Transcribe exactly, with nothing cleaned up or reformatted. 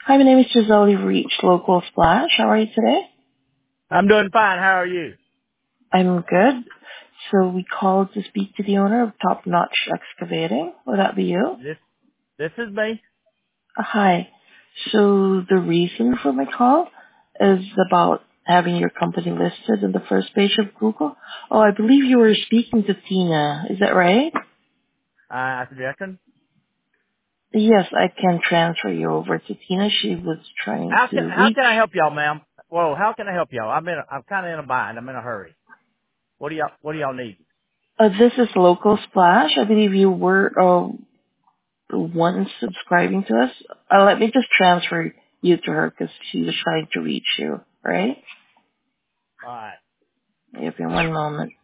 Hi, my name is Giselle. You've reached Local Splash. How are you today? I'm doing fine. How are you? I'm good. So we called to speak to the owner of Top Notch Excavating. Would that be you? This this is me. Uh, hi. So the reason for my call is about having your company listed in the first page of Google. Oh, I believe you were speaking to Tina. Is that right? I reckon. Yes, I can transfer you over to Tina. She was trying How can to how reach. can I help y'all, ma'am? Whoa, how can I help y'all? I'm in. A, I'm kind of in a bind. I'm in a hurry. What do y'all What do y'all need? Uh, this is Local Splash. I believe you were uh, one subscribing to us. Uh, let me just transfer you to her because she was trying to reach you, right? All right. Give me one moment.